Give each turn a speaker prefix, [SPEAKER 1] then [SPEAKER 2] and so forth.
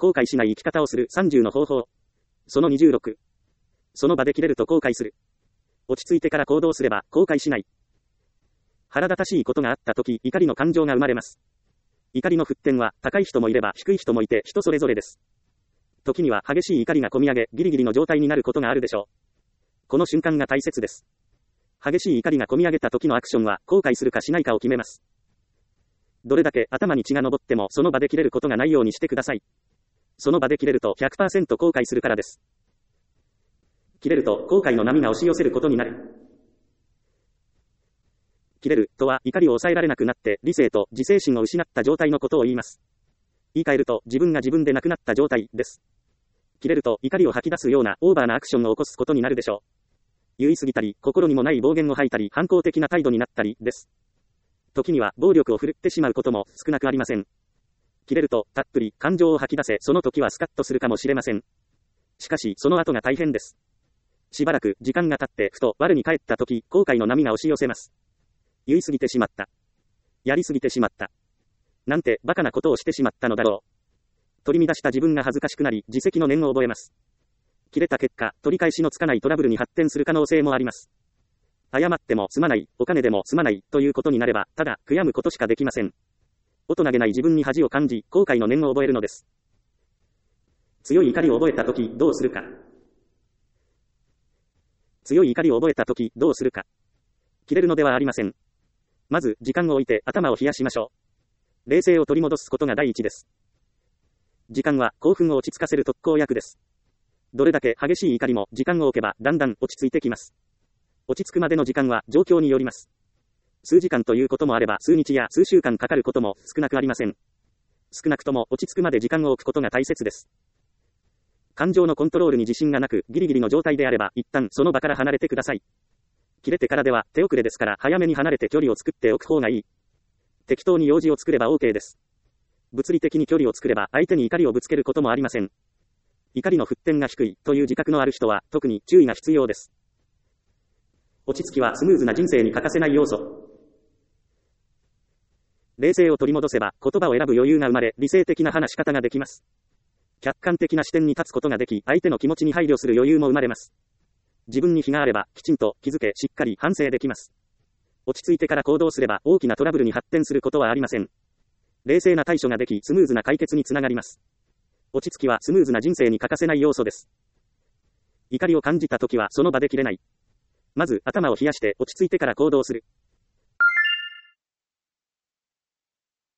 [SPEAKER 1] 後悔しない生き方をする30の方法。その26。その場で切れると後悔する。落ち着いてから行動すれば後悔しない。腹立たしいことがあったとき、怒りの感情が生まれます。怒りの沸点は高い人もいれば低い人もいて人それぞれです。時には激しい怒りがこみ上げ、ギリギリの状態になることがあるでしょう。この瞬間が大切です。激しい怒りがこみ上げた時のアクションは後悔するかしないかを決めます。どれだけ頭に血が上ってもその場で切れることがないようにしてください。その場で切れると 100% 後悔するからです。切れると後悔の波が押し寄せることになる。切れるとは怒りを抑えられなくなって理性と自制心を失った状態のことを言います。言い換えると自分が自分でなくなった状態です。切れると怒りを吐き出すようなオーバーなアクションを起こすことになるでしょう。言い過ぎたり、心にもない暴言を吐いたり、反抗的な態度になったりです。時には暴力を振るってしまうことも少なくありません。切れるとたっぷり感情を吐き出せ、その時はスカッとするかもしれません。しかしその後が大変です。しばらく時間が経ってふと我に返った時、後悔の波が押し寄せます。言い過ぎてしまった。やり過ぎてしまった。なんてバカなことをしてしまったのだろう。取り乱した自分が恥ずかしくなり、自責の念を覚えます。切れた結果、取り返しのつかないトラブルに発展する可能性もあります。謝ってもすまない、お金でもすまないということになれば、ただ悔やむことしかできません。大人げない自分に恥を感じ、後悔の念を覚えるのです。強い怒りを覚えたときどうするか。強い怒りを覚えたときどうするか。切れるのではありません。まず時間を置いて頭を冷やしましょう。冷静を取り戻すことが第一です。時間は興奮を落ち着かせる特効薬です。どれだけ激しい怒りも時間を置けばだんだん落ち着いてきます。落ち着くまでの時間は状況によります。数時間ということもあれば数日や数週間かかることも少なくありません。少なくとも落ち着くまで時間を置くことが大切です。感情のコントロールに自信がなくギリギリの状態であれば一旦その場から離れてください。切れてからでは手遅れですから早めに離れて距離を作っておく方がいい。適当に用事を作れば OK です。物理的に距離を作れば相手に怒りをぶつけることもありません。怒りの沸点が低いという自覚のある人は特に注意が必要です。落ち着きはスムーズな人生に欠かせない要素。冷静を取り戻せば言葉を選ぶ余裕が生まれ理性的な話し方ができます。客観的な視点に立つことができ相手の気持ちに配慮する余裕も生まれます。自分に非があればきちんと気づけしっかり反省できます。落ち着いてから行動すれば大きなトラブルに発展することはありません。冷静な対処ができスムーズな解決につながります。落ち着きはスムーズな人生に欠かせない要素です。怒りを感じたときはその場で切れない。まず頭を冷やして落ち着いてから行動する。